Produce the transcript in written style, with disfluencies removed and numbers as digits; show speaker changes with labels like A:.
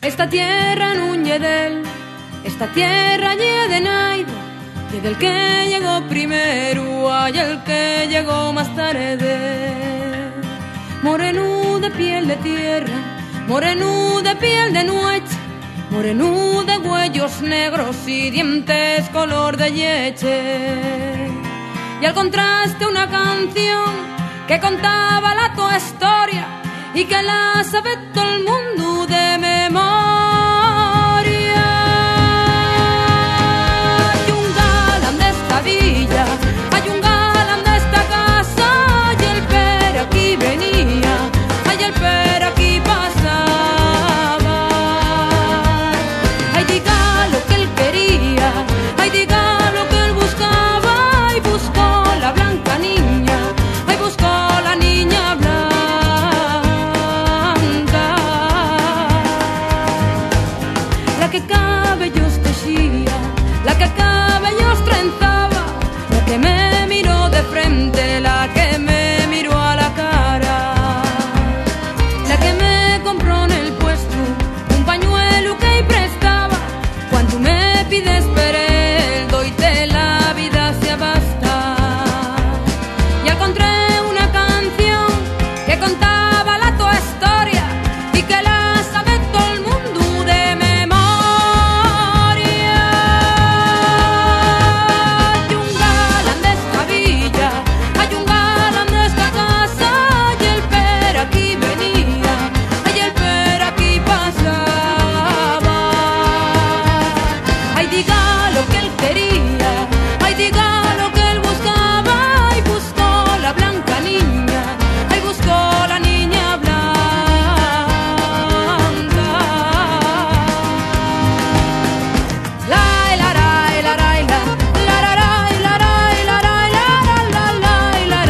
A: Esta tierra non lle del, esta tierra lle de naide, lle del que llegó primero, hay el que llegó más tarde. Moreno de piel de tierra, moreno de piel de noche, moreno de huellos negros y dientes color de leche. Y al contraste una canción que contaba la tua historia y que la sabe todo el mundo de memoria. Hay un galán de esta villa, hay un galán de esta casa, y el pere aquí venía, ay el pere aquí pasaba. Ay diga lo que él quería, ay diga lo que él buscaba, y buscó la blanca niña, ay buscó la niña blanca. La que cabellos tejía, la que cabellos trenzaba, la que me miró de frente, la que me miró a la cara, la que me compró en el puesto un pañuelo que ahí prestaba. Cuando me pides perel, doyte la vida se basta. Y encontré una canción que contaba la tua historia y que la sabe todo el mundo de memoria. Hay un galán de esta villa, hay un galán de esta casa, y el pere aquí venía, ay el pere aquí pasaba. Ay diga lo que él quería, ay diga lo que él buscaba, y buscó la blanca niña, ay buscó la niña blanca. La la la la la la la la la la la la la la la